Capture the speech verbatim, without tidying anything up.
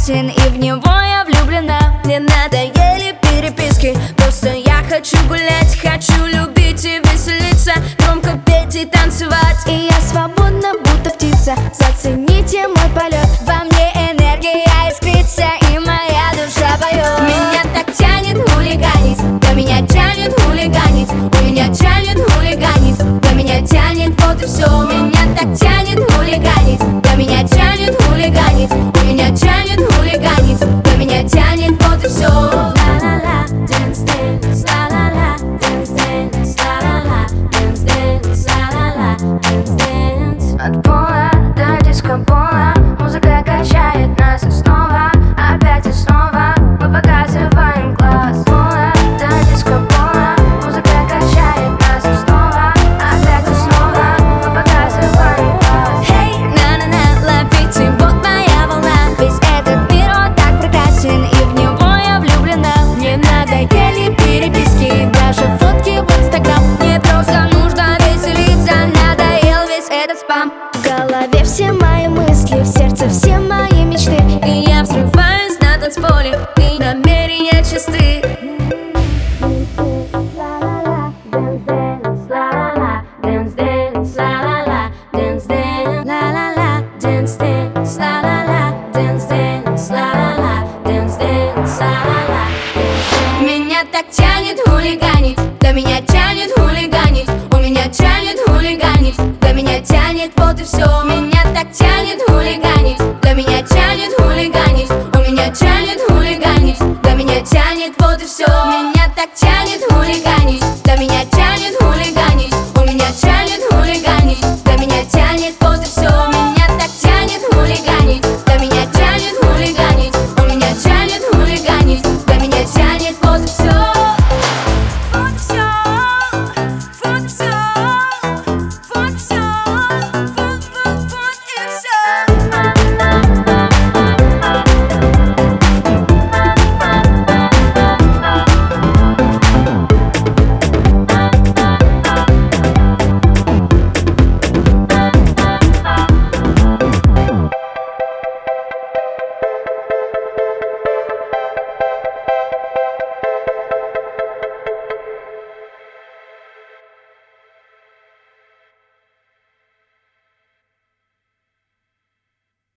прекрасен, и в него я влюблена. Мне надоели переписки, просто я хочу гулять, хочу любить и веселиться, громко петь и танцевать. И я свободна, будто птица, зацените мой полет. Во мне энергия искрится, и моя душа поет. Меня так тянет хулиганить, да меня тянет хулиганить, и меня тянет хулиганить, да меня тянет, вот и все. Меня так тянет хулиганить, да меня тянет хулиганить, и меня тянет хулиганить, да меня тянет, вот и все. Ла-ла-ла, dance, dance, ла-ла-ла, dance, dance, ла-ла-ла, dance, dance, ла-ла-ла, dance, dance. От пола до диско-пола музыка качает нас и снова, опять и снова мы показываем класс. Пола до диско-пола музыка качает нас и снова, опять и снова мы показываем класс. Hey, на-на-на, ловите, вот моя волна. Весь этот мир, он так прекрасен, и в него я влюблена. Мне надоели переписки, даже фотки в Инстаграм. Мне просто нужно веселиться, надоел весь этот спам. В голове все мои мысли, в сердце все